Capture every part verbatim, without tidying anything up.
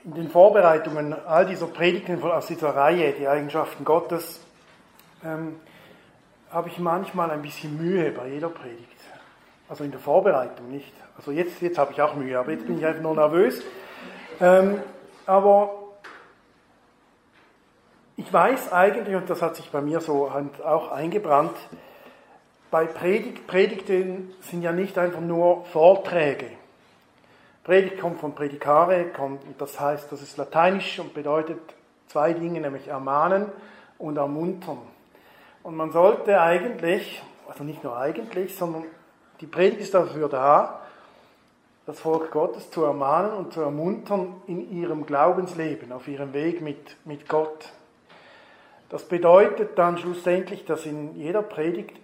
In den Vorbereitungen all dieser Predigten aus dieser Reihe, die Eigenschaften Gottes, ähm, habe ich manchmal ein bisschen Mühe bei jeder Predigt. Also in der Vorbereitung nicht. Also jetzt, jetzt habe ich auch Mühe, aber jetzt bin ich einfach nur nervös. Ähm, aber ich weiß eigentlich, und das hat sich bei mir so auch eingebrannt, bei Predigt, Predigten sind ja nicht einfach nur Vorträge. Predigt kommt von predicare, kommt, das heißt, das ist lateinisch und bedeutet zwei Dinge, nämlich ermahnen und ermuntern. Und man sollte eigentlich, also nicht nur eigentlich, sondern die Predigt ist dafür da, das Volk Gottes zu ermahnen und zu ermuntern in ihrem Glaubensleben, auf ihrem Weg mit, mit Gott. Das bedeutet dann schlussendlich, dass in jeder Predigt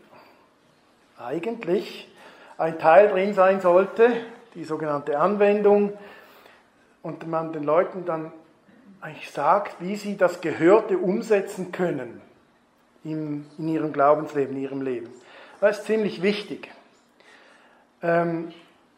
eigentlich ein Teil drin sein sollte, die sogenannte Anwendung, und man den Leuten dann eigentlich sagt, wie sie das Gehörte umsetzen können in, in ihrem Glaubensleben, in ihrem Leben. Das ist ziemlich wichtig. Ähm,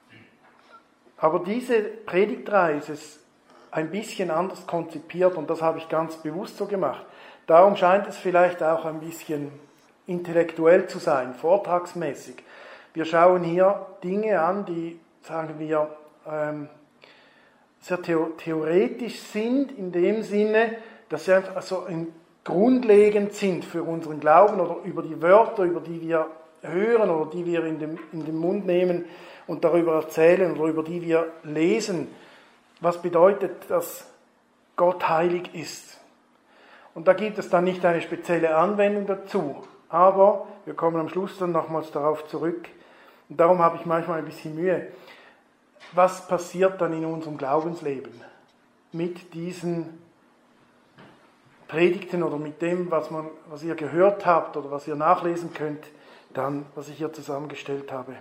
aber diese Predigtreihe ist ein bisschen anders konzipiert und das habe ich ganz bewusst so gemacht. Darum scheint es vielleicht auch ein bisschen intellektuell zu sein, vortragsmäßig. Wir schauen hier Dinge an, die, sagen wir, ähm, sehr theoretisch sind, in dem Sinne, dass sie einfach so grundlegend sind für unseren Glauben oder über die Wörter, über die wir hören oder die wir in den, in den Mund nehmen und darüber erzählen oder über die wir lesen. Was bedeutet, dass Gott heilig ist? Und da gibt es dann nicht eine spezielle Anwendung dazu, aber wir kommen am Schluss dann nochmals darauf zurück. Und darum habe ich manchmal ein bisschen Mühe. Was passiert dann in unserem Glaubensleben mit diesen Predigten oder mit dem, was, man, was ihr gehört habt oder was ihr nachlesen könnt, dann, was ich hier zusammengestellt habe?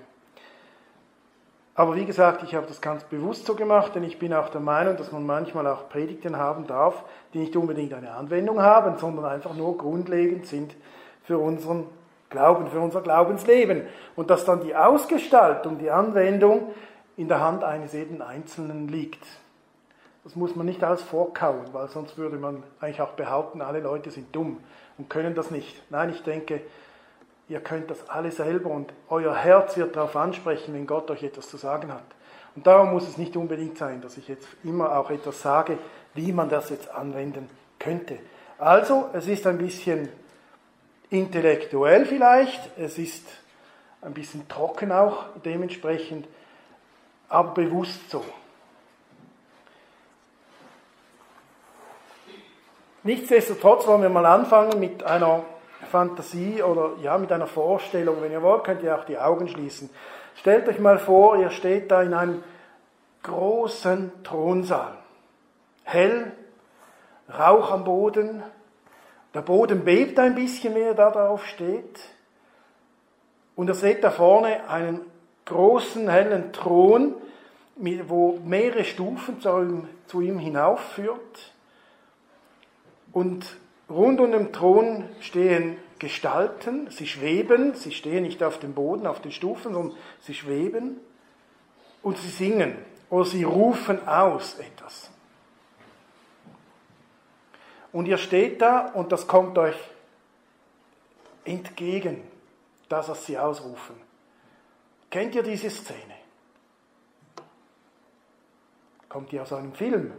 Aber wie gesagt, ich habe das ganz bewusst so gemacht, denn ich bin auch der Meinung, dass man manchmal auch Predigten haben darf, die nicht unbedingt eine Anwendung haben, sondern einfach nur grundlegend sind für unseren Glauben, für unser Glaubensleben. Und dass dann die Ausgestaltung, die Anwendung in der Hand eines jeden Einzelnen liegt. Das muss man nicht alles vorkauen, weil sonst würde man eigentlich auch behaupten, alle Leute sind dumm und können das nicht. Nein, ich denke, ihr könnt das alle selber und euer Herz wird darauf ansprechen, wenn Gott euch etwas zu sagen hat. Und darum muss es nicht unbedingt sein, dass ich jetzt immer auch etwas sage, wie man das jetzt anwenden könnte. Also, es ist ein bisschen intellektuell vielleicht, es ist ein bisschen trocken auch dementsprechend, aber bewusst so. Nichtsdestotrotz wollen wir mal anfangen mit einer Fantasie oder ja, mit einer Vorstellung. Wenn ihr wollt, könnt ihr auch die Augen schließen. Stellt euch mal vor, ihr steht da in einem großen Thronsaal. Hell, Rauch am Boden. Der Boden bebt ein bisschen, wenn ihr da drauf steht. Und ihr seht da vorne einen großen, hellen Thron, wo mehrere Stufen zu ihm, zu ihm hinaufführt. Und rund um den Thron stehen Gestalten, sie schweben, sie stehen nicht auf dem Boden, auf den Stufen, sondern sie schweben und sie singen oder sie rufen aus etwas. Und ihr steht da und das kommt euch entgegen, das, was sie ausrufen. Kennt ihr diese Szene? Kommt die aus einem Film?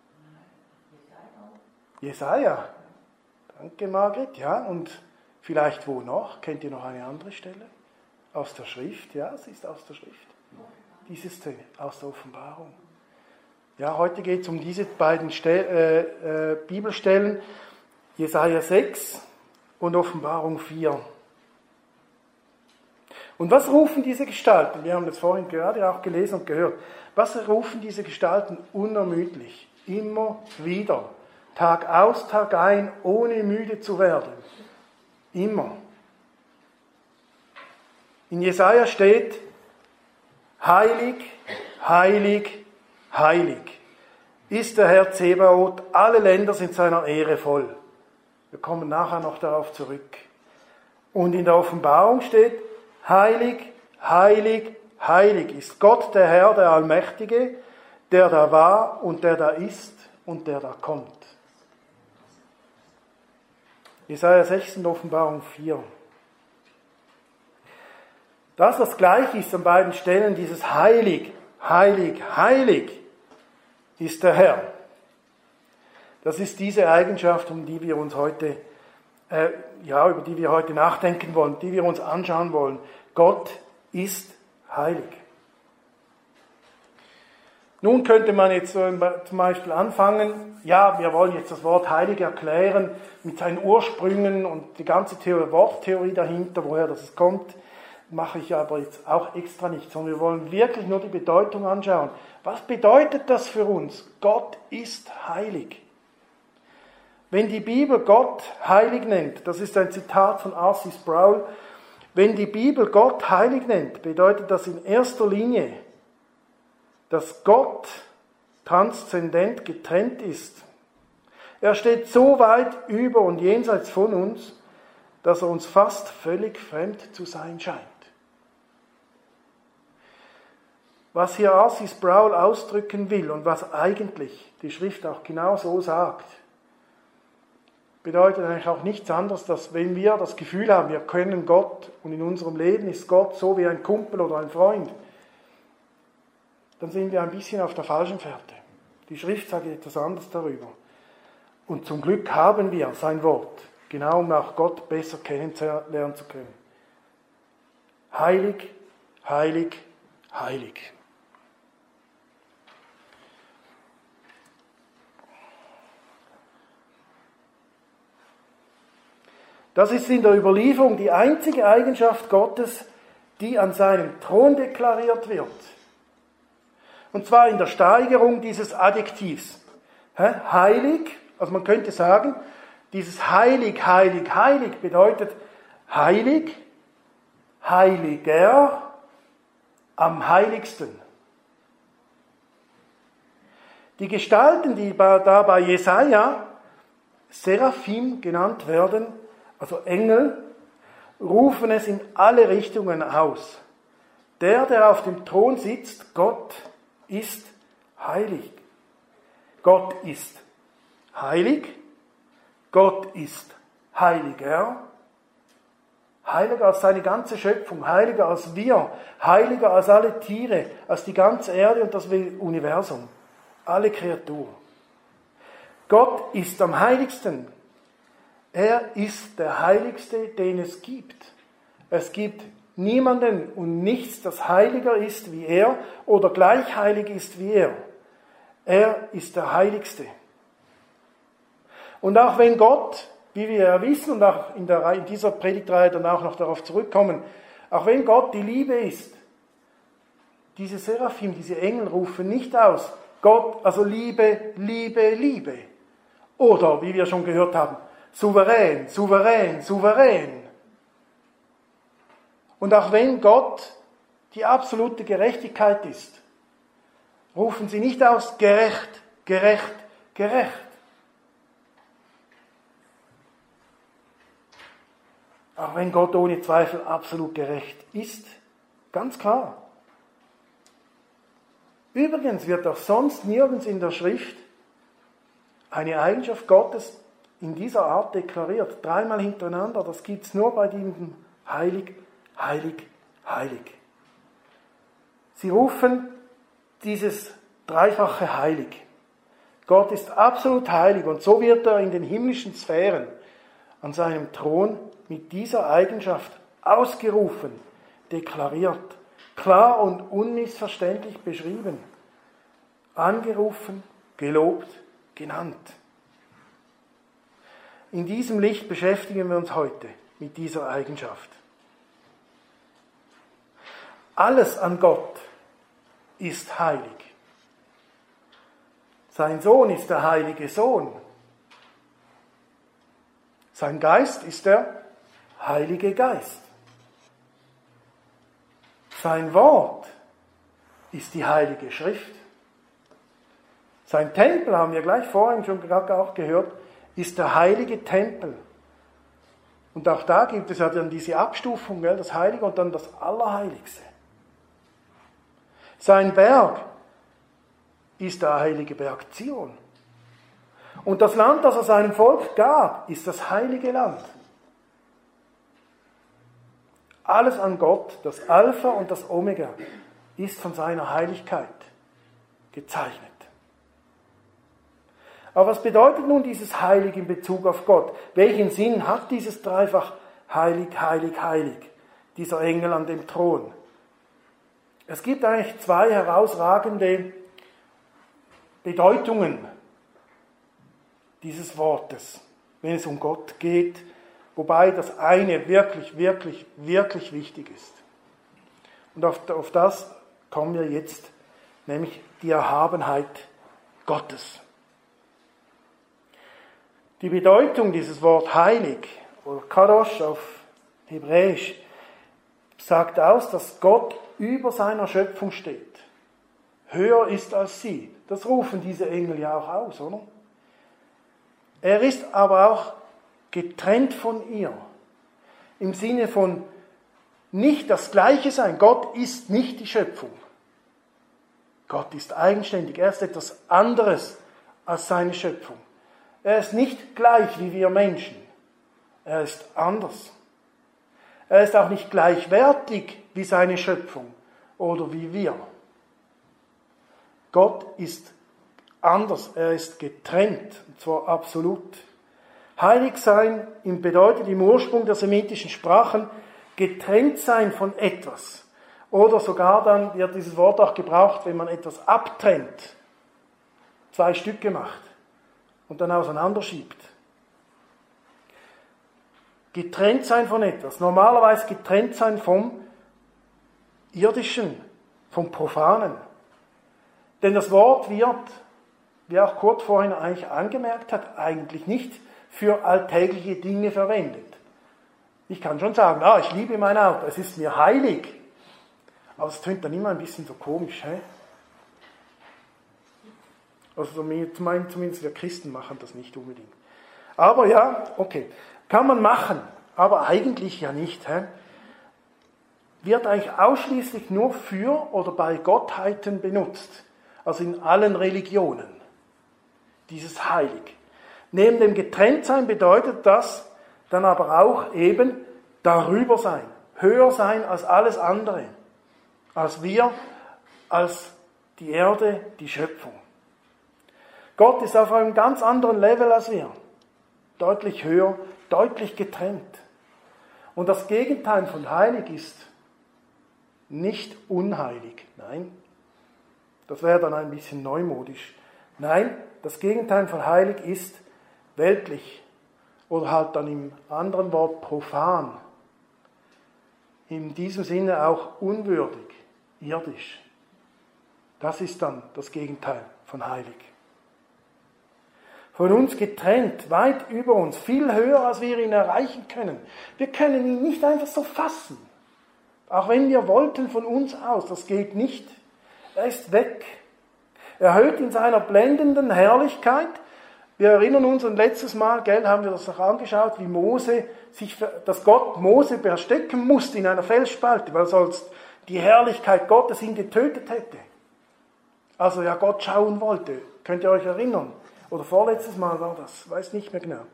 Jesaja. Danke, Margret. Ja, und vielleicht wo noch? Kennt ihr noch eine andere Stelle? Aus der Schrift? Ja, sie ist aus der Schrift. Diese Szene, aus der Offenbarung. Ja, heute geht es um diese beiden Stel- äh, äh, Bibelstellen, Jesaja sechs und Offenbarung vier. Und was rufen diese Gestalten? Wir haben das vorhin gerade auch gelesen und gehört. Was rufen diese Gestalten unermüdlich? Immer wieder. Tag aus, Tag ein, ohne müde zu werden. Immer. In Jesaja steht, heilig, heilig, heilig ist der Herr Zebaoth, alle Länder sind seiner Ehre voll. Wir kommen nachher noch darauf zurück. Und in der Offenbarung steht, heilig, heilig, heilig ist Gott, der Herr, der Allmächtige, der da war und der da ist und der da kommt. Jesaja sechzehn, Offenbarung vier. Das, was gleich ist an beiden Stellen, dieses heilig, heilig, heilig, ist der Herr. Das ist diese Eigenschaft, um die wir uns heute, äh, ja, über die wir heute nachdenken wollen, die wir uns anschauen wollen. Gott ist heilig. Nun könnte man jetzt zum Beispiel anfangen, ja, wir wollen jetzt das Wort heilig erklären mit seinen Ursprüngen und die ganze Theorie, Worttheorie dahinter, woher das kommt, mache ich aber jetzt auch extra nicht, sondern wir wollen wirklich nur die Bedeutung anschauen. Was bedeutet das für uns? Gott ist heilig. Wenn die Bibel Gott heilig nennt, das ist ein Zitat von R C Sproul, wenn die Bibel Gott heilig nennt, bedeutet das in erster Linie, dass Gott transzendent getrennt ist. Er steht so weit über und jenseits von uns, dass er uns fast völlig fremd zu sein scheint. Was hier R C Sproul ausdrücken will und was eigentlich die Schrift auch genau so sagt, bedeutet eigentlich auch nichts anderes, dass wenn wir das Gefühl haben, wir können Gott und in unserem Leben ist Gott so wie ein Kumpel oder ein Freund, dann sind wir ein bisschen auf der falschen Fährte. Die Schrift sagt etwas anderes darüber. Und zum Glück haben wir sein Wort, genau um auch Gott besser kennenlernen zu können. Heilig, heilig, heilig. Das ist in der Überlieferung die einzige Eigenschaft Gottes, die an seinem Thron deklariert wird. Und zwar in der Steigerung dieses Adjektivs. Heilig, also man könnte sagen, dieses heilig, heilig, heilig bedeutet heilig, heiliger, am heiligsten. Die Gestalten, die da bei Jesaja Seraphim genannt werden, also Engel, rufen es in alle Richtungen aus. Der, der auf dem Thron sitzt, Gott ist heilig. Gott ist heilig. Gott ist heiliger. Heiliger als seine ganze Schöpfung, heiliger als wir, heiliger als alle Tiere, als die ganze Erde und das Universum, alle Kreaturen. Gott ist am heiligsten. Er ist der Heiligste, den es gibt. Es gibt niemanden und nichts, das heiliger ist wie er oder gleich heilig ist wie er. Er ist der Heiligste. Und auch wenn Gott, wie wir ja wissen und auch in, der, in dieser Predigtreihe dann auch noch darauf zurückkommen, auch wenn Gott die Liebe ist, diese Seraphim, diese Engel rufen nicht aus, Gott, also Liebe, Liebe, Liebe. Oder, wie wir schon gehört haben, souverän, souverän, souverän. Und auch wenn Gott die absolute Gerechtigkeit ist, rufen sie nicht aus, gerecht, gerecht, gerecht. Auch wenn Gott ohne Zweifel absolut gerecht ist, ganz klar. Übrigens wird auch sonst nirgends in der Schrift eine Eigenschaft Gottes in dieser Art deklariert. Dreimal hintereinander, das gibt es nur bei diesem Heilig, Heilig, Heilig. Sie rufen dieses dreifache Heilig. Gott ist absolut heilig und so wird er in den himmlischen Sphären an seinem Thron mit dieser Eigenschaft ausgerufen, deklariert, klar und unmissverständlich beschrieben, angerufen, gelobt, genannt. In diesem Licht beschäftigen wir uns heute mit dieser Eigenschaft. Alles an Gott ist heilig. Sein Sohn ist der heilige Sohn. Sein Geist ist der Heilige Geist. Sein Wort ist die Heilige Schrift. Sein Tempel, haben wir gleich vorhin schon gerade auch gehört, ist der heilige Tempel. Und auch da gibt es ja dann diese Abstufung, gell, das Heilige und dann das Allerheiligste. Sein Berg ist der heilige Berg Zion. Und das Land, das er seinem Volk gab, ist das heilige Land. Alles an Gott, das Alpha und das Omega, ist von seiner Heiligkeit gezeichnet. Aber was bedeutet nun dieses Heilig in Bezug auf Gott? Welchen Sinn hat dieses dreifach Heilig, Heilig, Heilig, dieser Engel an dem Thron? Es gibt eigentlich zwei herausragende Bedeutungen dieses Wortes, wenn es um Gott geht, wobei das eine wirklich, wirklich, wirklich wichtig ist. Und auf, auf das kommen wir jetzt, nämlich die Erhabenheit Gottes. Die Bedeutung dieses Wort heilig, oder Kadosh auf Hebräisch, sagt aus, dass Gott über seiner Schöpfung steht. Höher ist als sie. Das rufen diese Engel ja auch aus, oder? Er ist aber auch getrennt von ihr. Im Sinne von nicht das Gleiche sein. Gott ist nicht die Schöpfung. Gott ist eigenständig. Er ist etwas anderes als seine Schöpfung. Er ist nicht gleich wie wir Menschen. Er ist anders. Er ist auch nicht gleichwertig wie seine Schöpfung oder wie wir. Gott ist anders. Er ist getrennt, und zwar absolut. Heilig sein bedeutet im Ursprung der semitischen Sprachen getrennt sein von etwas. Oder sogar dann wird dieses Wort auch gebraucht, wenn man etwas abtrennt. Zwei Stücke macht und dann auseinanderschiebt. Getrennt sein von etwas. Normalerweise getrennt sein vom Irdischen, vom Profanen. Denn das Wort wird, wie auch Kurt vorhin eigentlich angemerkt hat, eigentlich nicht für alltägliche Dinge verwendet. Ich kann schon sagen, ah, ich liebe mein Auto, es ist mir heilig. Aber es tönt dann immer ein bisschen so komisch. He? Also zumindest wir Christen machen das nicht unbedingt. Aber ja, okay, kann man machen, aber eigentlich ja nicht. He? Wird eigentlich ausschließlich nur für oder bei Gottheiten benutzt. Also in allen Religionen. Dieses Heilig. Neben dem Getrenntsein bedeutet das dann aber auch eben darüber sein. Höher sein als alles andere. Als wir, als die Erde, die Schöpfung. Gott ist auf einem ganz anderen Level als wir. Deutlich höher, deutlich getrennt. Und das Gegenteil von heilig ist nicht unheilig. Nein, das wäre dann ein bisschen neumodisch. Nein, das Gegenteil von heilig ist weltlich. Oder halt dann im anderen Wort profan. In diesem Sinne auch unwürdig, irdisch. Das ist dann das Gegenteil von heilig. Von uns getrennt, weit über uns, viel höher, als wir ihn erreichen können. Wir können ihn nicht einfach so fassen. Auch wenn wir wollten von uns aus, das geht nicht. Er ist weg. Erhöht in seiner blendenden Herrlichkeit. Wir erinnern uns an letztes Mal, gell, haben wir das noch angeschaut, wie Mose sich, dass Gott Mose verstecken musste in einer Felsspalte, weil sonst die Herrlichkeit Gottes ihn getötet hätte. Also ja, Gott schauen wollte. Könnt ihr euch erinnern? Oder vorletztes Mal war das, weiß nicht mehr genau.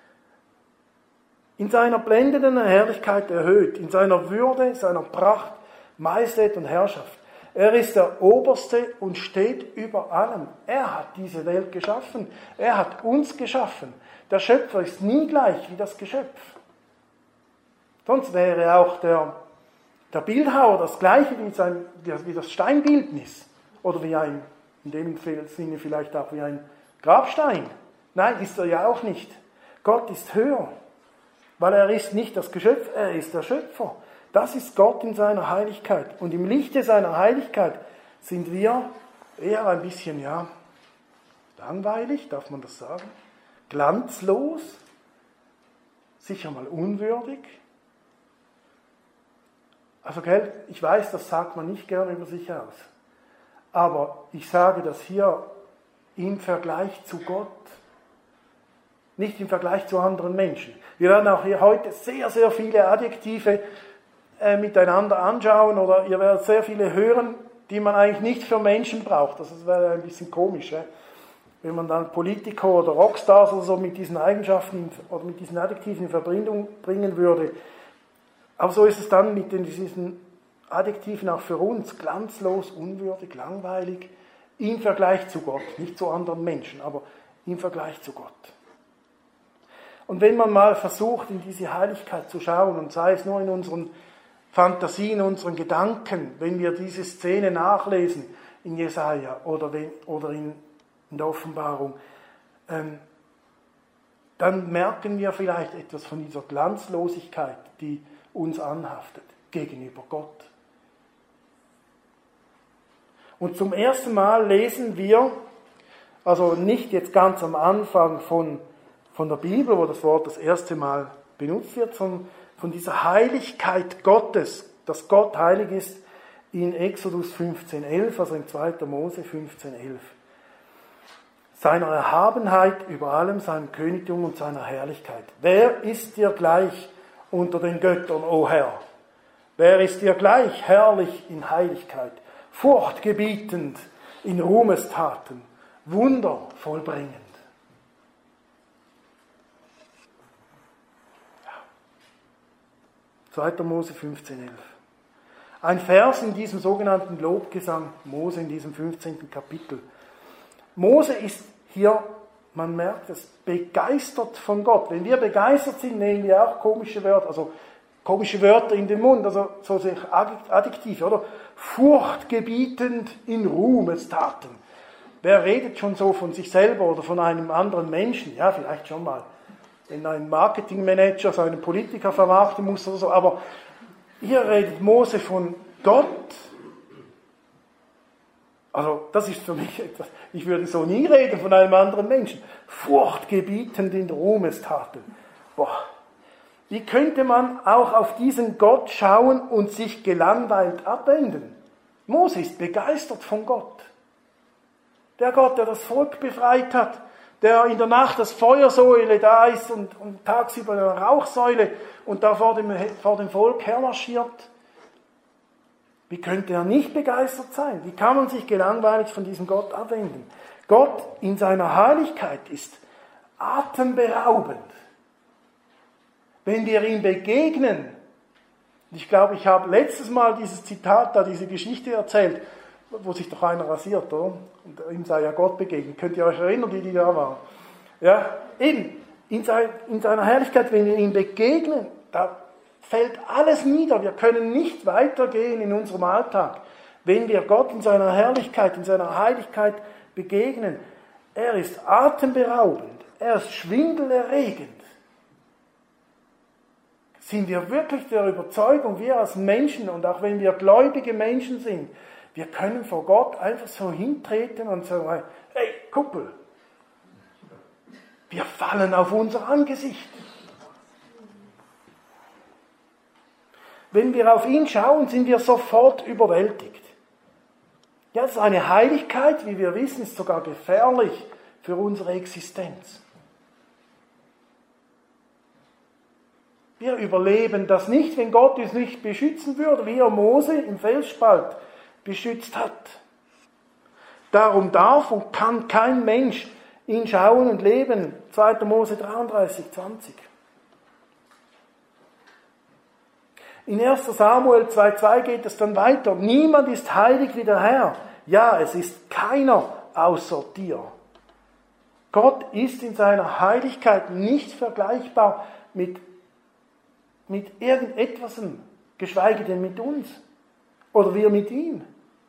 In seiner blendenden Herrlichkeit erhöht, in seiner Würde, seiner Pracht, Majestät und Herrschaft. Er ist der Oberste und steht über allem. Er hat diese Welt geschaffen. Er hat uns geschaffen. Der Schöpfer ist nie gleich wie das Geschöpf. Sonst wäre auch der, der Bildhauer das gleiche wie, sein, wie das Steinbildnis. Oder wie ein, in dem Sinne vielleicht auch wie ein Grabstein. Nein, ist er ja auch nicht. Gott ist höher. Weil er ist nicht das Geschöpf, er ist der Schöpfer. Das ist Gott in seiner Heiligkeit. Und im Lichte seiner Heiligkeit sind wir eher ein bisschen, ja, langweilig, darf man das sagen? Glanzlos, sicher mal unwürdig. Also, gell, ich weiß, das sagt man nicht gern über sich aus. Aber ich sage das hier im Vergleich zu Gott. Nicht im Vergleich zu anderen Menschen. Wir werden auch hier heute sehr, sehr viele Adjektive äh, miteinander anschauen oder ihr werdet sehr viele hören, die man eigentlich nicht für Menschen braucht. Das wäre ein bisschen komisch. Äh? wenn man dann Politiker oder Rockstars oder so mit diesen Eigenschaften oder mit diesen Adjektiven in Verbindung bringen würde. Aber so ist es dann mit diesen Adjektiven auch für uns glanzlos, unwürdig, langweilig, im Vergleich zu Gott, nicht zu anderen Menschen, aber im Vergleich zu Gott. Und wenn man mal versucht, in diese Heiligkeit zu schauen, und sei es nur in unseren Fantasien, in unseren Gedanken, wenn wir diese Szene nachlesen in Jesaja oder, wenn, oder in, in der Offenbarung, ähm, dann merken wir vielleicht etwas von dieser Glanzlosigkeit, die uns anhaftet gegenüber Gott. Und zum ersten Mal lesen wir, also nicht jetzt ganz am Anfang von, von der Bibel, wo das Wort das erste Mal benutzt wird, sondern von dieser Heiligkeit Gottes, dass Gott heilig ist, in Exodus fünfzehn elf, also in zweiter Mose fünfzehn elf. Seiner Erhabenheit über allem, seinem Königtum und seiner Herrlichkeit. Wer ist dir gleich unter den Göttern, o Herr? Wer ist dir gleich herrlich in Heiligkeit, furchtgebietend in Ruhmestaten, Wunder vollbringend? Ja. zweiter Mose fünfzehn elf. Ein Vers in diesem sogenannten Lobgesang Mose in diesem fünfzehnten Kapitel. Mose ist hier, man merkt es, begeistert von Gott. Wenn wir begeistert sind, nehmen wir auch komische Wörter, also komische Wörter in den Mund, also so Adjektive, oder? Furchtgebietend in Ruhmestaten. Wer redet schon so von sich selber oder von einem anderen Menschen? Ja, vielleicht schon mal. Wenn ein Marketingmanager seinen Politiker vermarkten muss oder so, aber hier redet Mose von Gott. Also das ist für mich etwas, ich würde so nie reden von einem anderen Menschen. Furchtgebietend in Ruhmestaten. Boah. Wie könnte man auch auf diesen Gott schauen und sich gelangweilt abwenden? Mose ist begeistert von Gott. Der Gott, der das Volk befreit hat, der in der Nacht das Feuersäule da ist und, und tagsüber eine Rauchsäule und da vor dem, vor dem Volk hermarschiert. Wie könnte er nicht begeistert sein? Wie kann man sich gelangweilt von diesem Gott abwenden? Gott in seiner Heiligkeit ist atemberaubend. Wenn wir ihm begegnen, ich glaube, ich habe letztes Mal dieses Zitat, da diese Geschichte erzählt, wo sich doch einer rasiert, oder? Und ihm sei ja Gott begegnet. Könnt ihr euch erinnern, die, die da waren? Ja, eben, in, sein, in seiner Herrlichkeit, wenn wir ihm begegnen, da fällt alles nieder. Wir können nicht weitergehen in unserem Alltag, wenn wir Gott in seiner Herrlichkeit, in seiner Heiligkeit begegnen. Er ist atemberaubend, er ist schwindelerregend. Sind wir wirklich der Überzeugung, wir als Menschen, und auch wenn wir gläubige Menschen sind, wir können vor Gott einfach so hintreten und sagen, hey, Kuppel, wir fallen auf unser Angesicht. Wenn wir auf ihn schauen, sind wir sofort überwältigt. Ja, das ist eine Heiligkeit, wie wir wissen, ist sogar gefährlich für unsere Existenz. Wir überleben das nicht, wenn Gott uns nicht beschützen würde, wie er Mose im Felsspalt beschützt hat. Darum darf und kann kein Mensch ihn schauen und leben. zweiter Mose dreiunddreißig, zwanzig. In erster Samuel zwei zwei geht es dann weiter. Niemand ist heilig wie der Herr. Ja, es ist keiner außer dir. Gott ist in seiner Heiligkeit nicht vergleichbar mit, mit irgendetwas, geschweige denn mit uns oder wir mit ihm.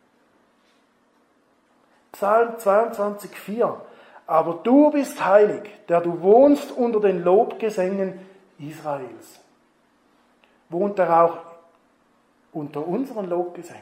Psalm zweiundzwanzig, vier. Aber du bist heilig, der du wohnst unter den Lobgesängen Israels. Wohnt er auch unter unseren Lobgesängen?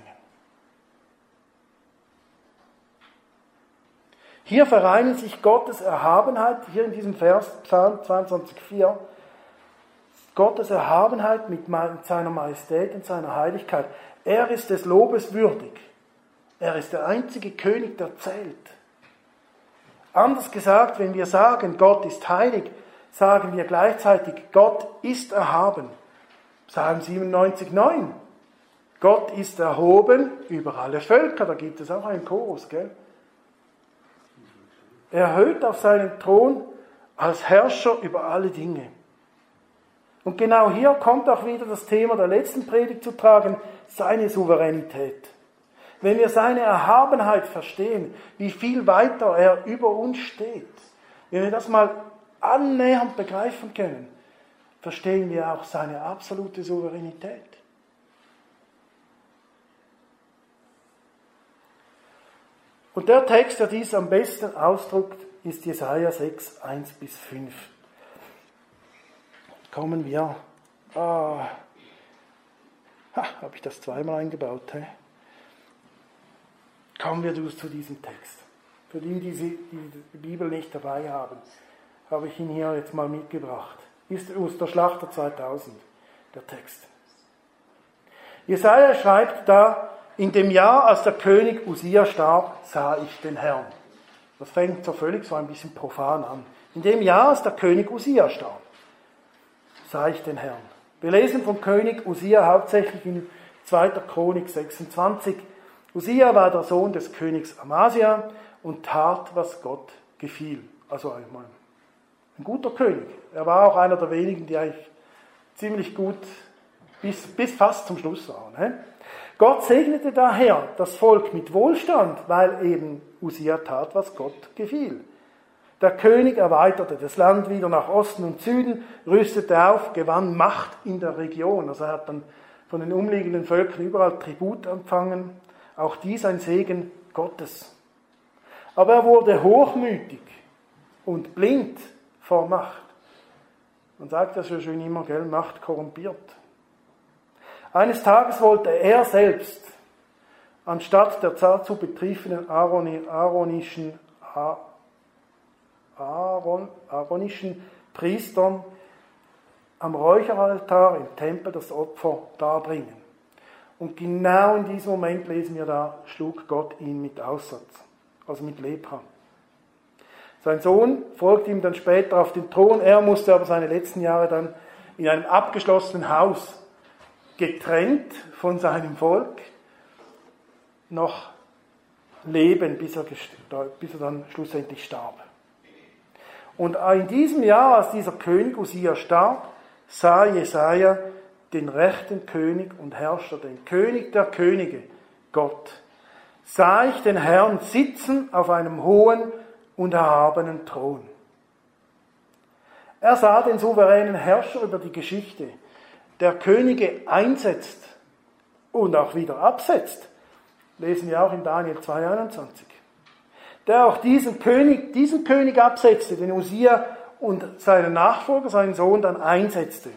Hier vereinen sich Gottes Erhabenheit, hier in diesem Vers, Psalm zweiundzwanzig, vier, Gottes Erhabenheit mit seiner Majestät und seiner Heiligkeit. Er ist des Lobes würdig. Er ist der einzige König, der zählt. Anders gesagt, wenn wir sagen, Gott ist heilig, sagen wir gleichzeitig, Gott ist erhaben. Psalm siebenundneunzig, neun. Gott ist erhoben über alle Völker. Da gibt es auch einen Chorus, gell? erhöht auf seinen Thron als Herrscher über alle Dinge. Und genau hier kommt auch wieder das Thema der letzten Predigt zu tragen, seine Souveränität. Wenn wir seine Erhabenheit verstehen, wie viel weiter er über uns steht, wenn wir das mal annähernd begreifen können, verstehen wir auch seine absolute Souveränität. Und der Text, der dies am besten ausdrückt, ist Jesaja sechs, eins bis fünf. Kommen wir. Ah, habe ich das zweimal eingebaut? He? Kommen wir zu diesem Text. Für die, die die Bibel nicht dabei haben, habe ich ihn hier jetzt mal mitgebracht. Ist aus der Schlachter zweitausend, der Text. Jesaja schreibt da, in dem Jahr, als der König Usia starb, sah ich den Herrn. Das fängt so völlig so ein bisschen profan an. In dem Jahr, als der König Usia starb, sah ich den Herrn. Wir lesen vom König Usia hauptsächlich in zweiter Chronik sechsundzwanzig. Usia war der Sohn des Königs Amasia und tat, was Gott gefiel. Also einmal ein guter König. Er war auch einer der wenigen, die eigentlich ziemlich gut bis, bis fast zum Schluss waren. He? Gott segnete daher das Volk mit Wohlstand, weil eben Usia tat, was Gott gefiel. Der König erweiterte das Land wieder nach Osten und Süden, rüstete auf, gewann Macht in der Region. Also er hat dann von den umliegenden Völkern überall Tribut empfangen. Auch dies ein Segen Gottes. Aber er wurde hochmütig und blind vor Macht. Man sagt das ja schon immer, gell, Macht korrumpiert. Eines Tages wollte er selbst, anstatt der dazu betriebenen Aaroni, aaronischen, Aaron, aaronischen Priestern am Räucheraltar im Tempel das Opfer darbringen. Und genau in diesem Moment, lesen wir da, schlug Gott ihn mit Aussatz, also mit Lepra. Sein Sohn folgte ihm dann später auf den Thron, er musste aber seine letzten Jahre dann in einem abgeschlossenen Haus, getrennt von seinem Volk, noch leben, bis er, bis er dann schlussendlich starb. Und in diesem Jahr, als dieser König Usia starb, sah Jesaja den rechten König und Herrscher, den König der Könige, Gott. Sah ich den Herrn sitzen auf einem hohen und erhabenen Thron. Er sah den souveränen Herrscher über die Geschichte, der Könige einsetzt und auch wieder absetzt. Lesen wir auch in Daniel zwei einundzwanzig. Der auch diesen König, diesen König absetzte, den Usia, und seinen Nachfolger, seinen Sohn, dann einsetzte.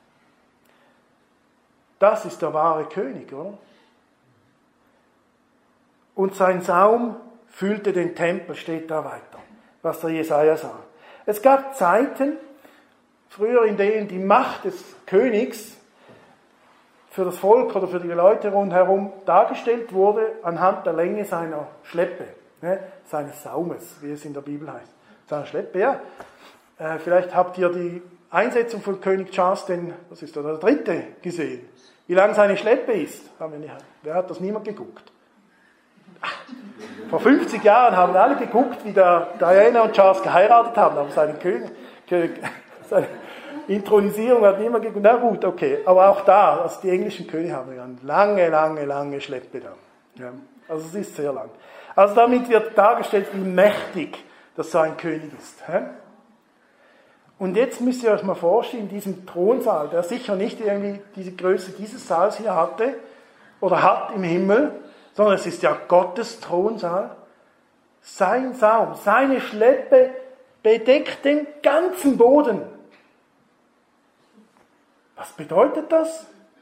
Das ist der wahre König, oder? Und sein Saum füllte den Tempel, steht da weiter, was der Jesaja sah. Es gab Zeiten, früher, in denen die Macht des Königs für das Volk oder für die Leute rundherum dargestellt wurde anhand der Länge seiner Schleppe, ne, seines Saumes, wie es in der Bibel heißt. Seiner Schleppe, ja. Äh, vielleicht habt ihr die Einsetzung von König Charles, den, was ist der, der Dritte, gesehen. Wie lang seine Schleppe ist, haben wir nicht. Wer hat das? Niemand geguckt. Ach, vor fünfzig Jahren haben alle geguckt, wie der Diana und Charles geheiratet haben, aber seine König, König seine Inthronisierung hat niemand geguckt. Na gut, okay. Aber auch da, also die englischen Könige haben ja eine lange, lange, lange Schleppe da. Ja, also es ist sehr lang. Also damit wird dargestellt, wie mächtig das so ein König ist. Und jetzt müsst ihr euch mal vorstellen, in diesem Thronsaal, der sicher nicht irgendwie diese Größe dieses Saals hier hatte oder hat im Himmel, sondern es ist ja Gottes Thronsaal. Sein Saum, seine Schleppe bedeckt den ganzen Boden. Was bedeutet das?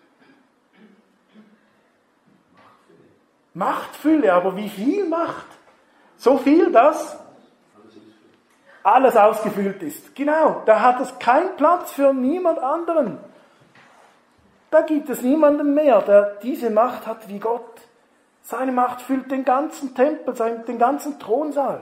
Machtfülle, aber wie viel Macht? So viel, dass alles ausgefüllt ist. Genau, da hat es keinen Platz für niemand anderen. Da gibt es niemanden mehr, der diese Macht hat wie Gott. Seine Macht füllt den ganzen Tempel, den ganzen Thronsaal.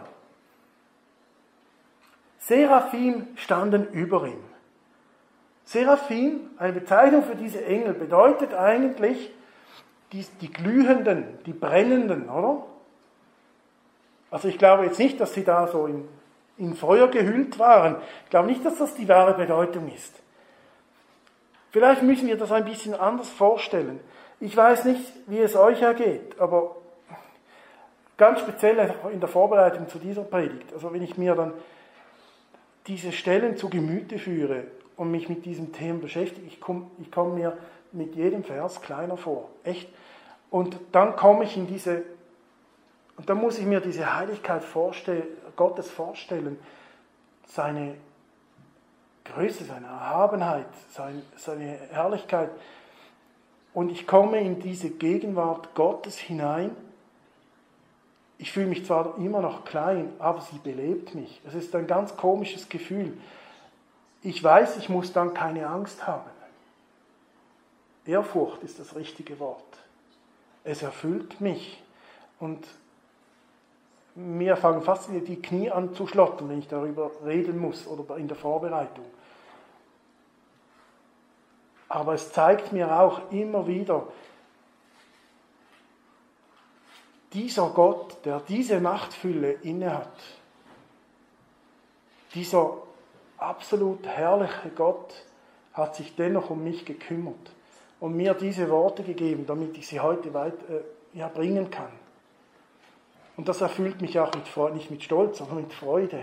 Seraphim standen über ihm. Seraphim, eine Bezeichnung für diese Engel, bedeutet eigentlich die, die glühenden, die brennenden, oder? Also ich glaube jetzt nicht, dass sie da so in, in Feuer gehüllt waren. Ich glaube nicht, dass das die wahre Bedeutung ist. Vielleicht müssen wir das ein bisschen anders vorstellen. Ich weiß nicht, wie es euch ergeht, aber ganz speziell in der Vorbereitung zu dieser Predigt, also wenn ich mir dann diese Stellen zu Gemüte führe und mich mit diesem Thema beschäftige, ich komme ich komm mir mit jedem Vers kleiner vor, echt. Und dann komme ich in diese, und dann muss ich mir diese Heiligkeit vorstellen, Gottes vorstellen, seine Größe, seine Erhabenheit, seine, seine Herrlichkeit. Und ich komme in diese Gegenwart Gottes hinein. Ich fühle mich zwar immer noch klein, aber sie belebt mich. Es ist ein ganz komisches Gefühl. Ich weiß, ich muss dann keine Angst haben. Ehrfurcht ist das richtige Wort. Es erfüllt mich. Und mir fangen fast die Knie an zu schlottern, wenn ich darüber reden muss oder in der Vorbereitung. Aber es zeigt mir auch immer wieder, dieser Gott, der diese Machtfülle innehat, dieser absolut herrliche Gott hat sich dennoch um mich gekümmert und mir diese Worte gegeben, damit ich sie heute weit, äh, ja, bringen kann. Und das erfüllt mich auch mit Freude, nicht mit Stolz, sondern mit Freude.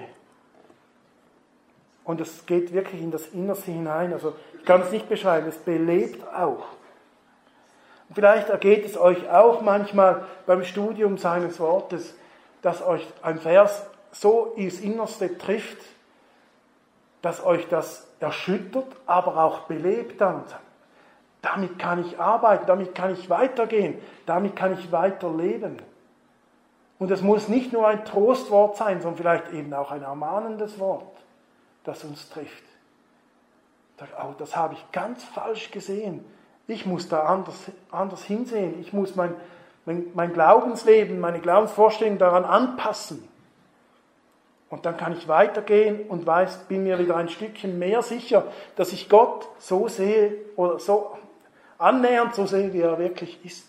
Und es geht wirklich in das Innerste hinein. Also ich kann es nicht beschreiben, es belebt auch. Und vielleicht ergeht es euch auch manchmal beim Studium seines Wortes, dass euch ein Vers so ins Innerste trifft, dass euch das erschüttert, aber auch belebt dann. Damit kann ich arbeiten, damit kann ich weitergehen, damit kann ich weiterleben. Und es muss nicht nur ein Trostwort sein, sondern vielleicht eben auch ein ermahnendes Wort, das uns trifft. Oh, das habe ich ganz falsch gesehen. Ich muss da anders, anders hinsehen. Ich muss mein, mein, mein Glaubensleben, meine Glaubensvorstellung daran anpassen. Und dann kann ich weitergehen und weiß, bin mir wieder ein Stückchen mehr sicher, dass ich Gott so sehe oder so annähernd so sehe, wie er wirklich ist.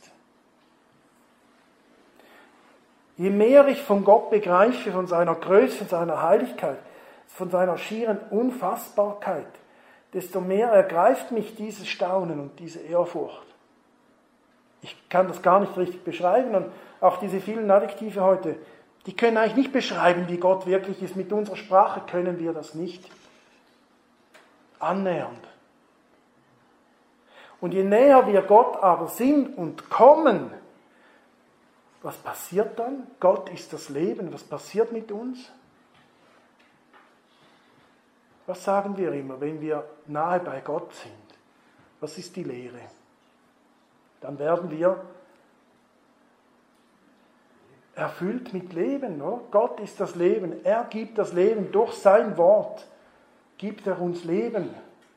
Je mehr ich von Gott begreife, von seiner Größe, von seiner Heiligkeit, von seiner schieren Unfassbarkeit, desto mehr ergreift mich dieses Staunen und diese Ehrfurcht. Ich kann das gar nicht richtig beschreiben und auch diese vielen Adjektive heute, die können eigentlich nicht beschreiben, wie Gott wirklich ist. Mit unserer Sprache können wir das nicht. Annähernd. Und je näher wir Gott aber sind und kommen, was passiert dann? Gott ist das Leben. Was passiert mit uns? Was sagen wir immer, wenn wir nahe bei Gott sind? Was ist die Lehre? Dann werden wir erfüllt mit Leben. Oder? Gott ist das Leben. Er gibt das Leben. Durch sein Wort gibt er uns Leben.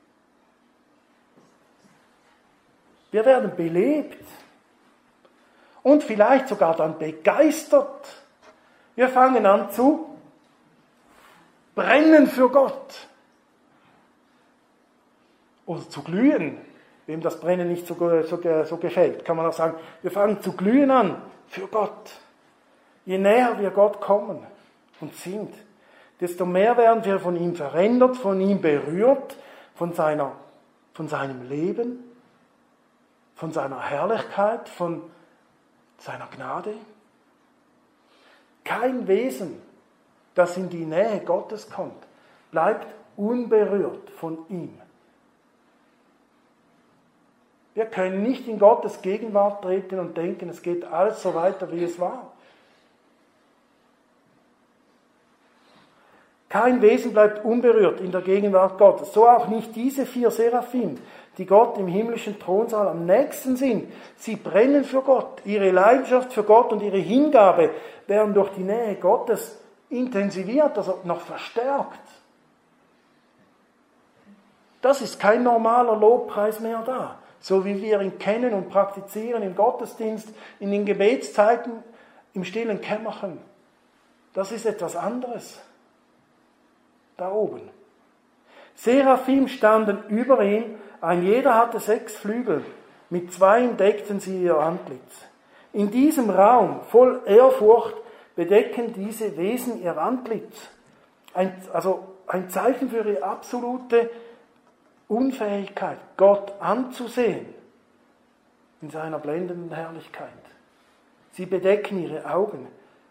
Wir werden belebt. Und vielleicht sogar dann begeistert. Wir fangen an zu brennen für Gott. Oder zu glühen. Wem das Brennen nicht so, so, so gefällt, kann man auch sagen, wir fangen zu glühen an für Gott. Je näher wir Gott kommen und sind, desto mehr werden wir von ihm verändert, von ihm berührt, von, seiner, von seinem Leben, von seiner Herrlichkeit, von seiner Gnade. Kein Wesen, das in die Nähe Gottes kommt, bleibt unberührt von ihm. Wir können nicht in Gottes Gegenwart treten und denken, es geht alles so weiter, wie es war. Kein Wesen bleibt unberührt in der Gegenwart Gottes. So auch nicht diese vier Seraphim, die Gott im himmlischen Thronsaal am nächsten sind. Sie brennen für Gott. Ihre Leidenschaft für Gott und ihre Hingabe werden durch die Nähe Gottes intensiviert, also noch verstärkt. Das ist kein normaler Lobpreis mehr da. So wie wir ihn kennen und praktizieren im Gottesdienst, in den Gebetszeiten, im stillen Kämmerchen. Das ist etwas anderes. Da oben. Seraphim standen über ihm, ein jeder hatte sechs Flügel, mit zweien deckten sie ihr Antlitz. In diesem Raum, voll Ehrfurcht, bedecken diese Wesen ihr Antlitz. Ein, also ein Zeichen für ihre absolute Unfähigkeit, Gott anzusehen in seiner blendenden Herrlichkeit. Sie bedecken ihre Augen.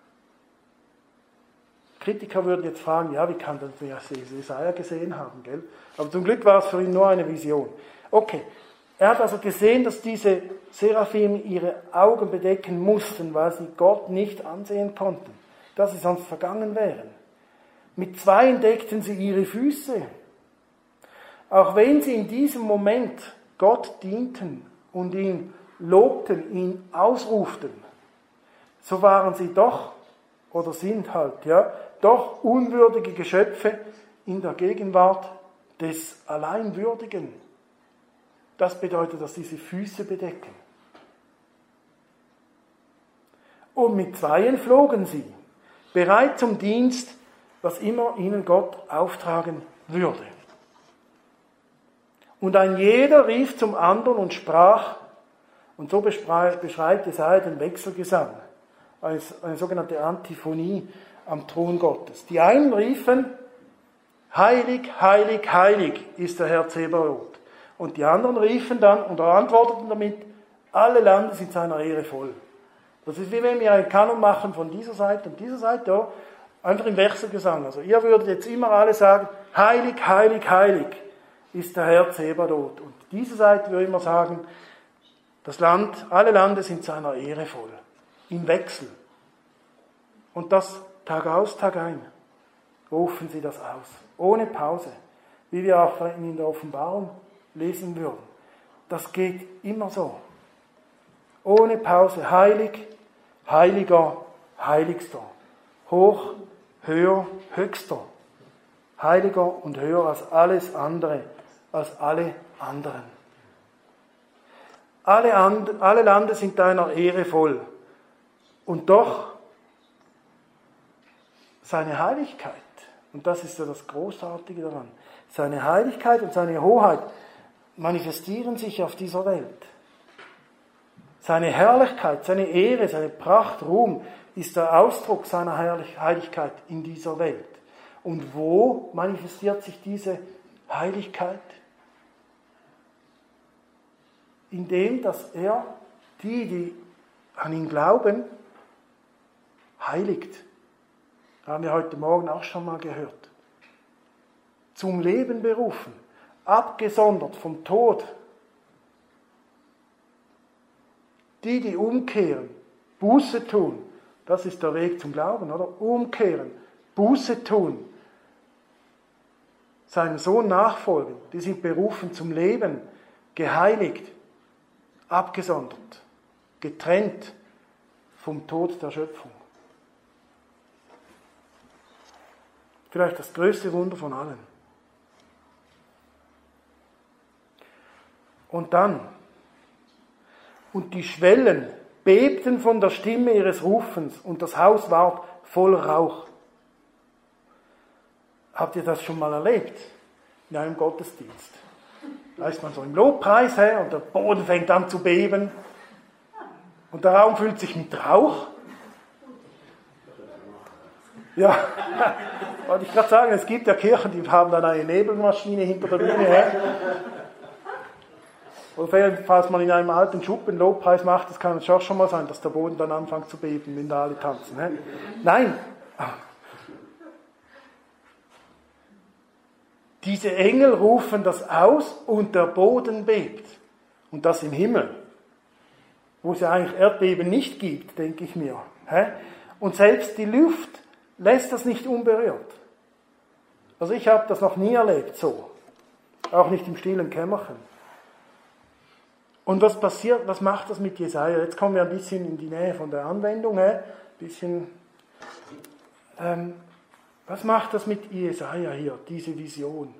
Kritiker würden jetzt fragen, ja, wie kann das Jesaja gesehen haben, gell? Aber zum Glück war es für ihn nur eine Vision. Okay, er hat also gesehen, dass diese Seraphim ihre Augen bedecken mussten, weil sie Gott nicht ansehen konnten, dass sie sonst vergangen wären. Mit zweien deckten sie ihre Füße. Auch wenn sie in diesem Moment Gott dienten und ihn lobten, ihn ausruften, so waren sie doch, oder sind halt, ja, doch unwürdige Geschöpfe in der Gegenwart des Alleinwürdigen. Das bedeutet, dass diese Füße bedecken. Und mit zweien flogen sie, bereit zum Dienst, was immer ihnen Gott auftragen würde. Und ein jeder rief zum anderen und sprach, und so beschreibt Jesaja den Wechselgesang, als eine sogenannte Antiphonie am Thron Gottes. Die einen riefen, heilig, heilig, heilig ist der Herr Zebaoth. Und die anderen riefen dann und antworteten damit, alle Lande sind seiner Ehre voll. Das ist wie wenn wir einen Kanon machen von dieser Seite und dieser Seite, ja, einfach im Wechselgesang. Also ihr würdet jetzt immer alle sagen, heilig, heilig, heilig ist der Herr Zebaoth. Und diese Seite würde immer sagen, das Land, alle Lande sind seiner Ehre voll. Im Wechsel. Und das Tag aus, Tag ein rufen sie das aus. Ohne Pause. Wie wir auch in der Offenbarung lesen würden. Das geht immer so. Ohne Pause. Heilig, heiliger, heiligster. Hoch, höher, höchster. Heiliger und höher als alles andere, als alle anderen. Alle, And- alle Lande sind deiner Ehre voll. Und doch seine Heiligkeit, und das ist ja das Großartige daran, seine Heiligkeit und seine Hoheit manifestieren sich auf dieser Welt. Seine Herrlichkeit, seine Ehre, seine Pracht, Ruhm ist der Ausdruck seiner Heiligkeit in dieser Welt. Und wo manifestiert sich diese Heiligkeit? Indem, dass er die, die an ihn glauben, heiligt. Haben wir heute Morgen auch schon mal gehört. Zum Leben berufen, abgesondert vom Tod. Die, die umkehren, Buße tun, das ist der Weg zum Glauben, oder? Umkehren, Buße tun, seinem Sohn nachfolgen, die sind berufen zum Leben, geheiligt, abgesondert, getrennt vom Tod der Schöpfung. Vielleicht das größte Wunder von allen. Und dann, und die Schwellen bebten von der Stimme ihres Rufens und das Haus ward voll Rauch. Habt ihr das schon mal erlebt? In einem Gottesdienst. Da ist man so im Lobpreis her und der Boden fängt an zu beben und der Raum füllt sich mit Rauch. Ja, wollte ich gerade sagen, es gibt ja Kirchen, die haben dann eine Nebelmaschine hinter der Bühne her. Oder falls man in einem alten Schuppen Lobpreis macht, das kann es auch schon mal sein, dass der Boden dann anfängt zu beben, wenn da alle tanzen. He? Nein! Diese Engel rufen das aus und der Boden bebt. Und das im Himmel, wo es ja eigentlich Erdbeben nicht gibt, denke ich mir. He? Und selbst die Luft lässt das nicht unberührt. Also ich habe das noch nie erlebt so. Auch nicht im stillen Kämmerchen. Und was passiert, was macht das mit Jesaja? Jetzt kommen wir ein bisschen in die Nähe von der Anwendung. Ein bisschen, ähm, was macht das mit Jesaja hier, diese Vision?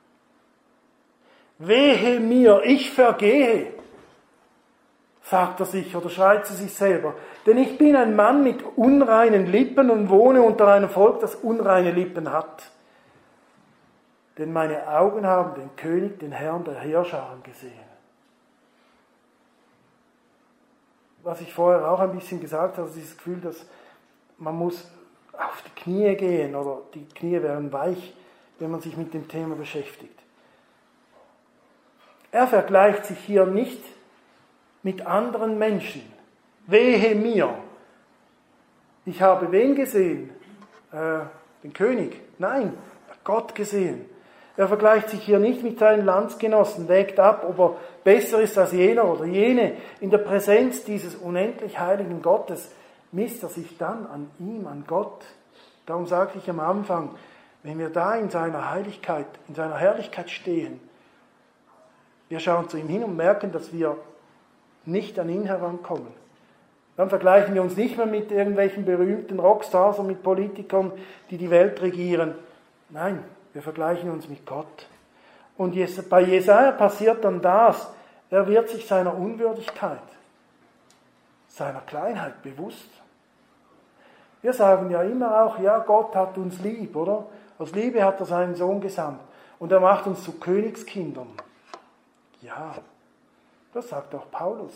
Wehe mir, ich vergehe, sagt er sich oder schreit sie sich selber. Denn ich bin ein Mann mit unreinen Lippen und wohne unter einem Volk, das unreine Lippen hat. Denn meine Augen haben den König, den Herrn der Heerscharen gesehen. Was ich vorher auch ein bisschen gesagt habe, dieses Gefühl, dass man muss auf die Knie gehen oder die Knie werden weich, wenn man sich mit dem Thema beschäftigt. Er vergleicht sich hier nicht mit anderen Menschen. Wehe mir! Ich habe wen gesehen? Äh, den König? Nein, Gott gesehen. Er vergleicht sich hier nicht mit seinen Landsgenossen, wägt ab, ob er besser ist als jener oder jene. In der Präsenz dieses unendlich heiligen Gottes misst er sich dann an ihm, an Gott. Darum sagte ich am Anfang, wenn wir da in seiner Heiligkeit, in seiner Herrlichkeit stehen, wir schauen zu ihm hin und merken, dass wir nicht an ihn herankommen. Dann vergleichen wir uns nicht mehr mit irgendwelchen berühmten Rockstars und mit Politikern, die die Welt regieren. Nein, wir vergleichen uns mit Gott. Und bei Jesaja passiert dann das, er wird sich seiner Unwürdigkeit, seiner Kleinheit bewusst. Wir sagen ja immer auch, ja, Gott hat uns lieb, oder? Aus Liebe hat er seinen Sohn gesandt und er macht uns zu Königskindern. Ja, das sagt auch Paulus.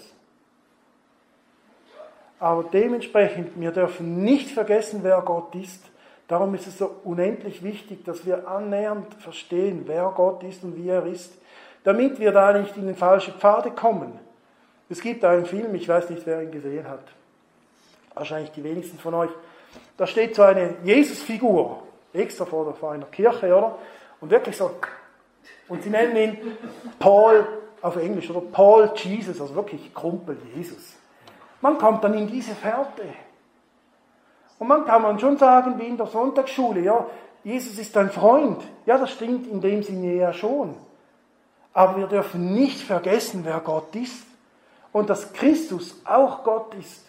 Aber dementsprechend, wir dürfen nicht vergessen, wer Gott ist. Darum ist es so unendlich wichtig, dass wir annähernd verstehen, wer Gott ist und wie er ist, damit wir da nicht in den falschen Pfade kommen. Es gibt einen Film, ich weiß nicht, wer ihn gesehen hat, wahrscheinlich die wenigsten von euch, da steht so eine Jesusfigur, extra vor, vor einer Kirche, oder? Und wirklich so, und sie nennen ihn Paul, auf Englisch, oder Paul Jesus, also wirklich Kumpel Jesus. Man kommt dann in diese Fährte. Und man kann man schon sagen, wie in der Sonntagsschule, ja, Jesus ist ein Freund. Ja, das stimmt in dem Sinne ja schon. Aber wir dürfen nicht vergessen, wer Gott ist. Und dass Christus auch Gott ist.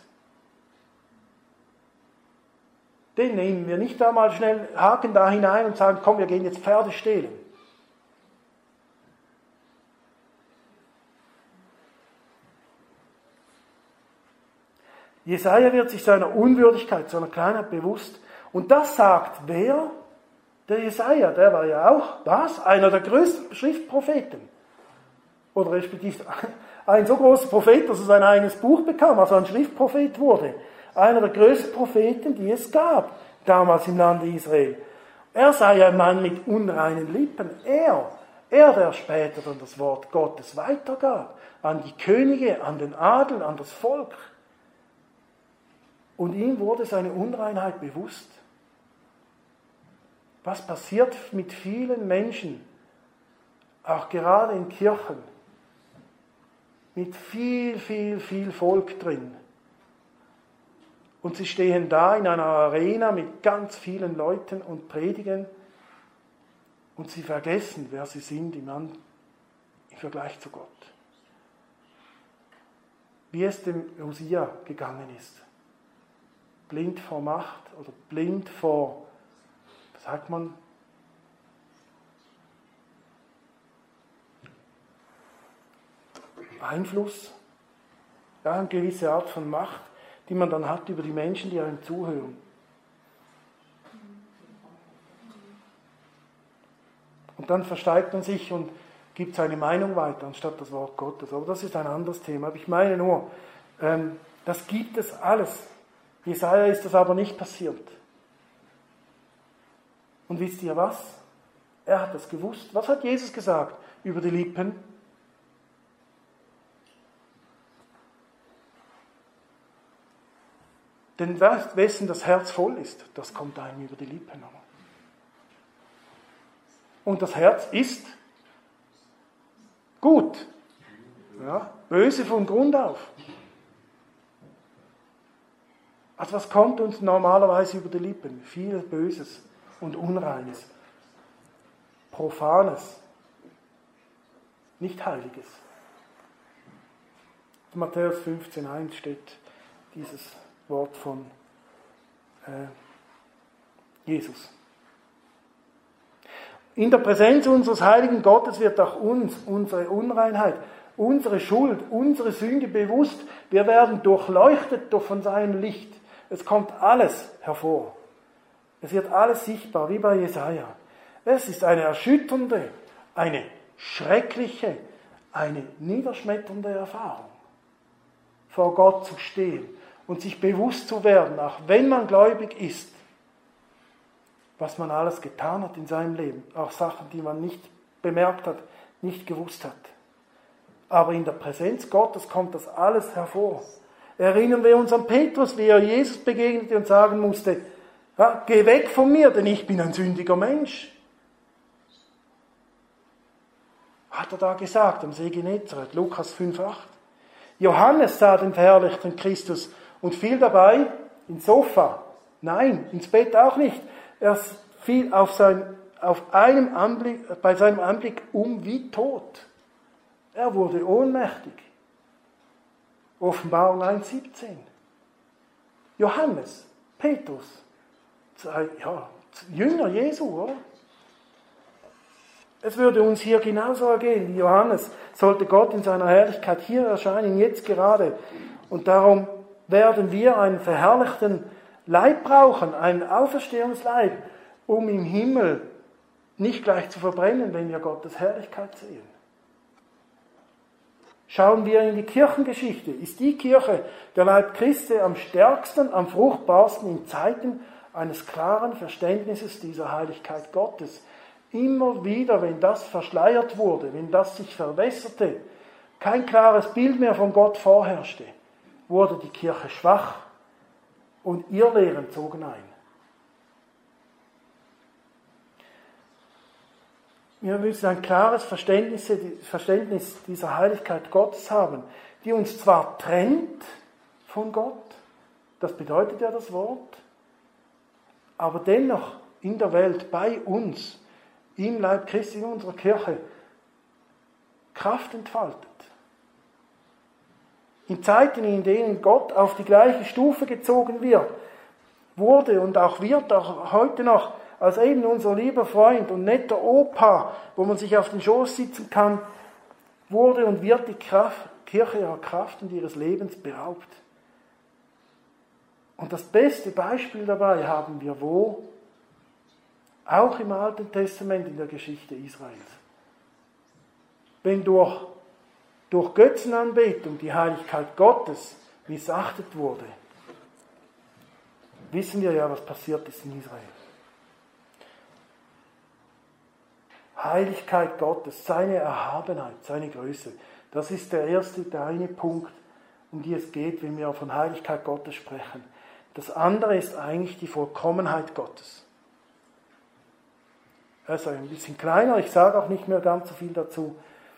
Den nehmen wir nicht einmal schnell Haken da hinein und sagen, komm, wir gehen jetzt Pferde stehlen. Jesaja wird sich seiner Unwürdigkeit, seiner Kleinheit bewusst. Und das sagt wer? Der Jesaja, der war ja auch, was? Einer der größten Schriftpropheten. Oder respektive ein so großer Prophet, dass er sein eigenes Buch bekam, also ein Schriftprophet wurde. Einer der größten Propheten, die es gab, damals im Lande Israel. Er sei ein Mann mit unreinen Lippen. Er, er, der später dann das Wort Gottes weitergab. An die Könige, an den Adel, an das Volk. Und ihm wurde seine Unreinheit bewusst. Was passiert mit vielen Menschen, auch gerade in Kirchen, mit viel, viel, viel Volk drin. Und sie stehen da in einer Arena mit ganz vielen Leuten und predigen und sie vergessen, wer sie sind im, An- im Vergleich zu Gott. Wie es dem Josia gegangen ist. Blind vor Macht oder blind vor, was sagt man, Einfluss, ja, eine gewisse Art von Macht, die man dann hat über die Menschen, die einem zuhören. Und dann versteigt man sich und gibt seine Meinung weiter, anstatt das Wort Gottes. Aber das ist ein anderes Thema. Aber ich meine nur, ähm, das gibt es alles. Jesaja ist das aber nicht passiert. Und wisst ihr was? Er hat das gewusst. Was hat Jesus gesagt über die Lippen? Denn wessen das Herz voll ist, das kommt einem über die Lippen. Und das Herz ist gut. Ja, böse von Grund auf. Also was kommt uns normalerweise über die Lippen? Viel Böses und Unreines. Profanes. Nicht Heiliges. In Matthäus fünfzehn eins steht dieses Wort von äh, Jesus. In der Präsenz unseres heiligen Gottes wird auch uns unsere Unreinheit, unsere Schuld, unsere Sünde bewusst. Wir werden durchleuchtet von seinem Licht. Es kommt alles hervor. Es wird alles sichtbar, wie bei Jesaja. Es ist eine erschütternde, eine schreckliche, eine niederschmetternde Erfahrung, vor Gott zu stehen und sich bewusst zu werden, auch wenn man gläubig ist, was man alles getan hat in seinem Leben, auch Sachen, die man nicht bemerkt hat, nicht gewusst hat. Aber in der Präsenz Gottes kommt das alles hervor. Erinnern wir uns an Petrus, wie er Jesus begegnete und sagen musste, ja, geh weg von mir, denn ich bin ein sündiger Mensch. Hat er da gesagt am See Genezareth, Lukas fünf acht. Johannes sah den verherrlichten Christus und fiel dabei ins Sofa. Nein, ins Bett auch nicht. Er fiel auf sein, auf einem Anblick, bei seinem Anblick um wie tot. Er wurde ohnmächtig. Offenbarung eins siebzehn. Johannes, Petrus, ja, Jünger Jesu, oder? Es würde uns hier genauso ergehen wie Johannes. Sollte Gott in seiner Herrlichkeit hier erscheinen, jetzt gerade. Und darum werden wir einen verherrlichten Leib brauchen, einen Auferstehungsleib, um im Himmel nicht gleich zu verbrennen, wenn wir Gottes Herrlichkeit sehen. Schauen wir in die Kirchengeschichte. Ist die Kirche, der Leib Christi, am stärksten, am fruchtbarsten in Zeiten eines klaren Verständnisses dieser Heiligkeit Gottes? Immer wieder, wenn das verschleiert wurde, wenn das sich verwässerte, kein klares Bild mehr von Gott vorherrschte, wurde die Kirche schwach und Irrlehren zogen ein. Wir müssen ein klares Verständnis, Verständnis dieser Heiligkeit Gottes haben, die uns zwar trennt von Gott, das bedeutet ja das Wort, aber dennoch in der Welt, bei uns, im Leib Christi, in unserer Kirche, Kraft entfaltet. In Zeiten, in denen Gott auf die gleiche Stufe gezogen wird, wurde und auch wird, auch heute noch, als eben unser lieber Freund und netter Opa, wo man sich auf den Schoß sitzen kann, wurde und wird die Kraft, Kirche ihrer Kraft und ihres Lebens beraubt. Und das beste Beispiel dabei haben wir wo? Auch im Alten Testament in der Geschichte Israels. Wenn durch, durch Götzenanbetung die Heiligkeit Gottes missachtet wurde, wissen wir ja, was passiert ist in Israel. Heiligkeit Gottes, seine Erhabenheit, seine Größe. Das ist der erste, der eine Punkt, um die es geht, wenn wir von Heiligkeit Gottes sprechen. Das andere ist eigentlich die Vollkommenheit Gottes. Also ein bisschen kleiner, ich sage auch nicht mehr ganz so viel dazu.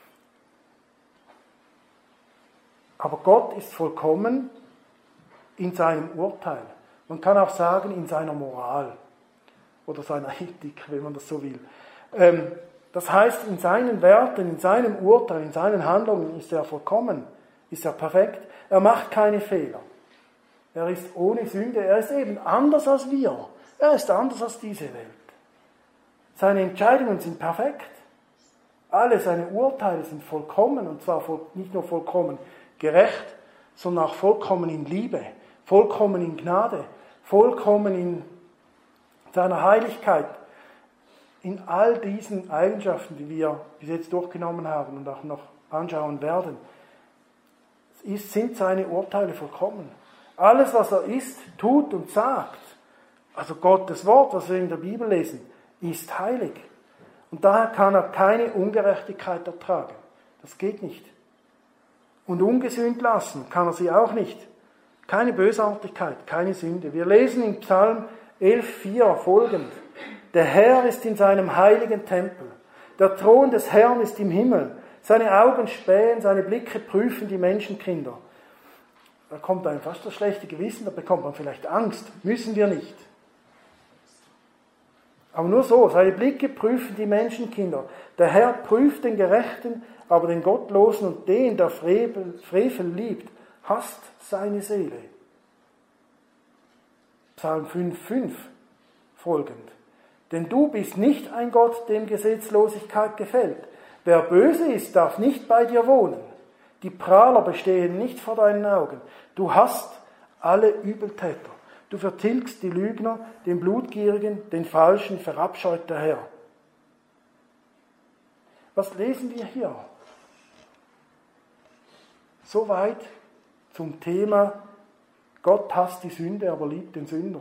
Aber Gott ist vollkommen in seinem Urteil. Man kann auch sagen, in seiner Moral oder seiner Ethik, wenn man das so will. Ähm, das heißt, in seinen Werten, in seinem Urteil, in seinen Handlungen ist er vollkommen, ist er perfekt. Er macht keine Fehler. Er ist ohne Sünde, er ist eben anders als wir. Er ist anders als diese Welt. Seine Entscheidungen sind perfekt. Alle seine Urteile sind vollkommen, und zwar nicht nur vollkommen gerecht, sondern auch vollkommen in Liebe, vollkommen in Gnade, vollkommen in seiner Heiligkeit. In all diesen Eigenschaften, die wir bis jetzt durchgenommen haben und auch noch anschauen werden, ist, sind seine Urteile vollkommen. Alles, was er ist, tut und sagt, also Gottes Wort, was wir in der Bibel lesen, ist heilig. Und daher kann er keine Ungerechtigkeit ertragen. Das geht nicht. Und ungesühnt lassen kann er sie auch nicht. Keine Bösartigkeit, keine Sünde. Wir lesen in Psalm elf vier folgend: Der Herr ist in seinem heiligen Tempel. Der Thron des Herrn ist im Himmel. Seine Augen spähen, seine Blicke prüfen die Menschenkinder. Da kommt einem fast das schlechte Gewissen, da bekommt man vielleicht Angst. Müssen wir nicht. Aber nur so, seine Blicke prüfen die Menschenkinder. Der Herr prüft den Gerechten, aber den Gottlosen und den, der Frevel, Frevel liebt, hasst seine Seele. Psalm fünf fünf folgend: Denn du bist nicht ein Gott, dem Gesetzlosigkeit gefällt. Wer böse ist, darf nicht bei dir wohnen. Die Prahler bestehen nicht vor deinen Augen. Du hast alle Übeltäter. Du vertilgst die Lügner, den Blutgierigen, den Falschen verabscheut der Herr. Was lesen wir hier? Soweit zum Thema Gott hasst die Sünde, aber liebt den Sünder.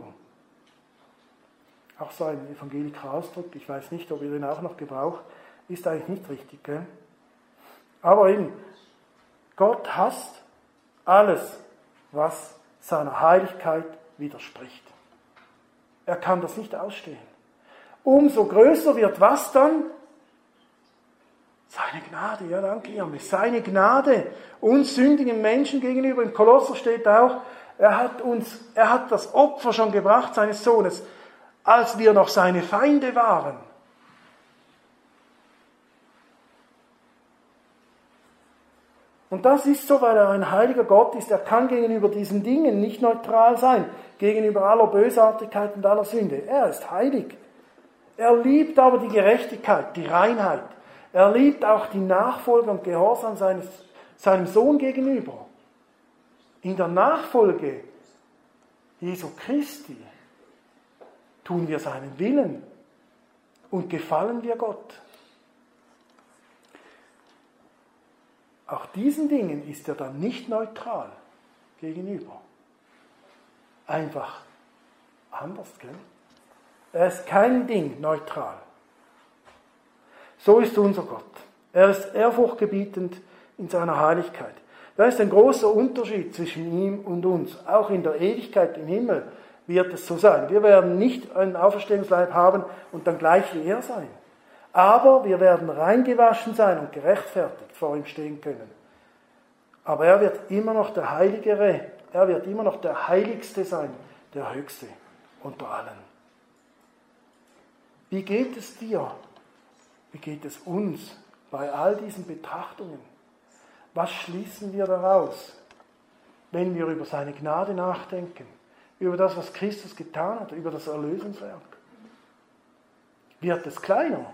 Auch so ein evangelischer Ausdruck, ich weiß nicht, ob ihr den auch noch gebraucht, ist eigentlich nicht richtig. Gell? Aber eben, Gott hasst alles, was seiner Heiligkeit widerspricht. Er kann das nicht ausstehen. Umso größer wird was dann? Seine Gnade, ja danke, James. Seine Gnade uns sündigen Menschen gegenüber. Im Kolosser steht auch, er hat uns, er hat das Opfer schon gebracht, seines Sohnes, als wir noch seine Feinde waren. Und das ist so, weil er ein heiliger Gott ist. Er kann gegenüber diesen Dingen nicht neutral sein, gegenüber aller Bösartigkeit und aller Sünde. Er ist heilig. Er liebt aber die Gerechtigkeit, die Reinheit. Er liebt auch die Nachfolge und Gehorsam seines, seinem Sohn gegenüber. In der Nachfolge Jesu Christi tun wir seinen Willen und gefallen wir Gott. Auch diesen Dingen ist er dann nicht neutral gegenüber. Einfach anders, gell? Er ist kein Ding neutral. So ist unser Gott. Er ist ehrfurchtgebietend in seiner Heiligkeit. Da ist ein großer Unterschied zwischen ihm und uns. Auch in der Ewigkeit im Himmel wird es so sein. Wir werden nicht einen Auferstehungsleib haben und dann gleich wie er sein. Aber wir werden reingewaschen sein und gerechtfertigt vor ihm stehen können. Aber er wird immer noch der Heiligere, er wird immer noch der Heiligste sein, der Höchste unter allen. Wie geht es dir? Wie geht es uns bei all diesen Betrachtungen? Was schließen wir daraus, wenn wir über seine Gnade nachdenken, über das, was Christus getan hat, über das Erlösungswerk? Wird es kleiner?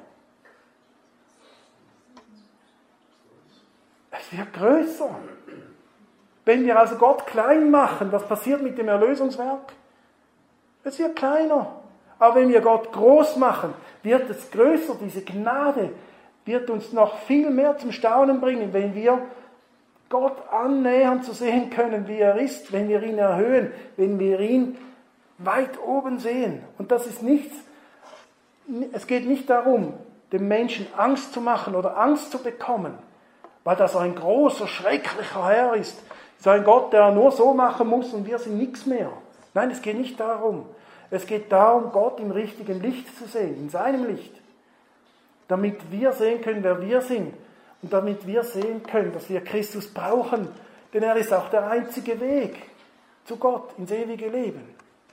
Es wird größer. Wenn wir also Gott klein machen, was passiert mit dem Erlösungswerk? Es wird kleiner. Aber wenn wir Gott groß machen, wird es größer. Diese Gnade wird uns noch viel mehr zum Staunen bringen, wenn wir Gott annähern zu sehen können, wie er ist, wenn wir ihn erhöhen, wenn wir ihn weit oben sehen. Und das ist nichts, es geht nicht darum, dem Menschen Angst zu machen oder Angst zu bekommen, weil das ein großer, schrecklicher Herr ist. So ein Gott, der nur so machen muss und wir sind nichts mehr. Nein, es geht nicht darum. Es geht darum, Gott im richtigen Licht zu sehen, in seinem Licht. Damit wir sehen können, wer wir sind. Und damit wir sehen können, dass wir Christus brauchen. Denn er ist auch der einzige Weg zu Gott, ins ewige Leben.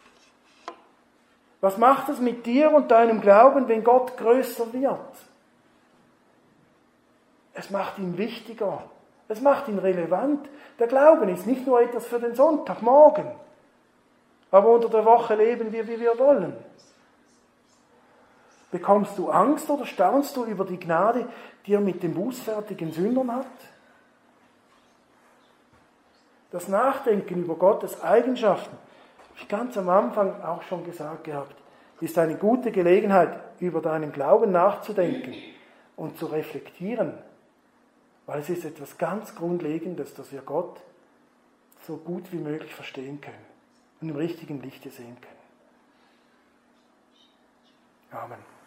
Was macht es mit dir und deinem Glauben, wenn Gott größer wird? Es macht ihn wichtiger. Es macht ihn relevant. Der Glauben ist nicht nur etwas für den Sonntagmorgen. Aber unter der Woche leben wir, wie wir wollen. Bekommst du Angst oder staunst du über die Gnade, die er mit den bußfertigen Sündern hat? Das Nachdenken über Gottes Eigenschaften, habe ich ganz am Anfang auch schon gesagt gehabt, ist eine gute Gelegenheit, über deinen Glauben nachzudenken und zu reflektieren. Weil es ist etwas ganz Grundlegendes, dass wir Gott so gut wie möglich verstehen können und im richtigen Lichte sehen können. Amen.